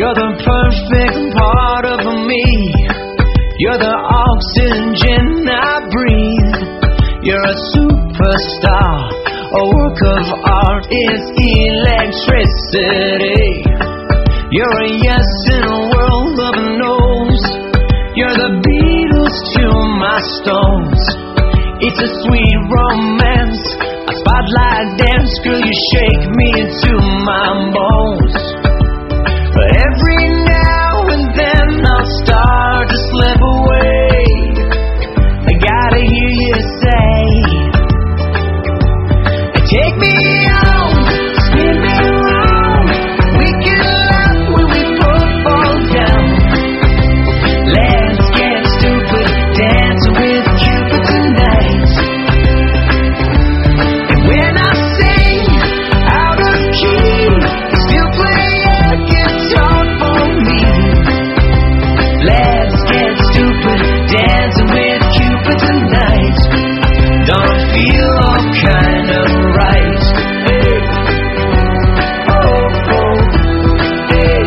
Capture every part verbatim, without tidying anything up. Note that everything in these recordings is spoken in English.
You're the perfect part of me. You're the oxygen I breathe. You're a superstar. A work of art is electricity. You're a yes in a world of no's. You're the Beatles to my Stones. It's a sweet romance, a spotlight dance. Girl, you shake me to my bones. But every now and then I'll start to slip away. I gotta hear you say, take me home, spin me around. We can laugh when we both fall down. Let's get stupid, dance with Cupid tonight. And when I sing out of key, still play a guitar for me. Let's get stupid, dancing with Cupid tonight. Don't feel all kind of right. Hey. Oh, oh, hey.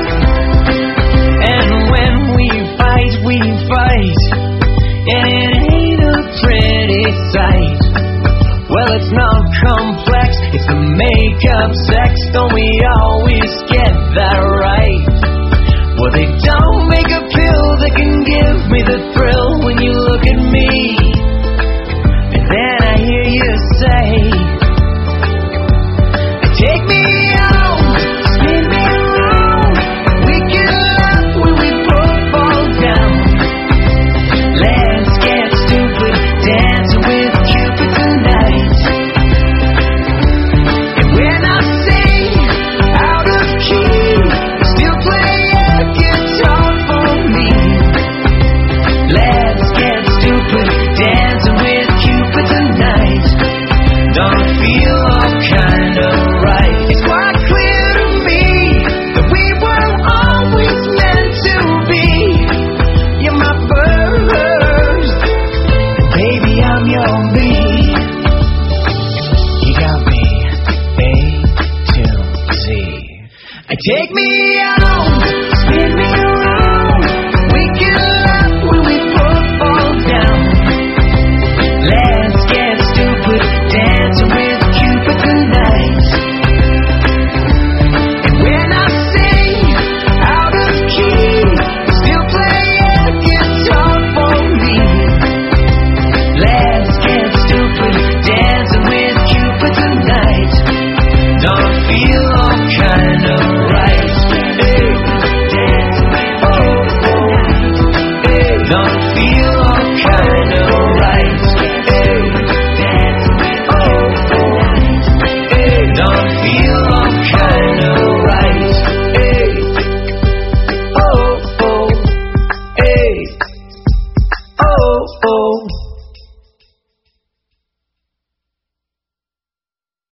And when we fight, we fight, and it ain't a pretty sight. Well, it's not complex, it's the make-up sex. Don't we always get that right? Well, they don't make a pill that can give me the thrill when you look at me. And then I hear you say, take me home, spin me around. We can laugh when we both fall down. Let's get stupid, dancing with Cupid tonight. And when I sing out of key, still play a guitar for me. Let's get stupid, dancing with Cupid tonight. Don't feel all kind of right. It's quite clear to me that we were always meant to be. You're my first, and baby, I'm your bee. You got me A to Z. Take me out.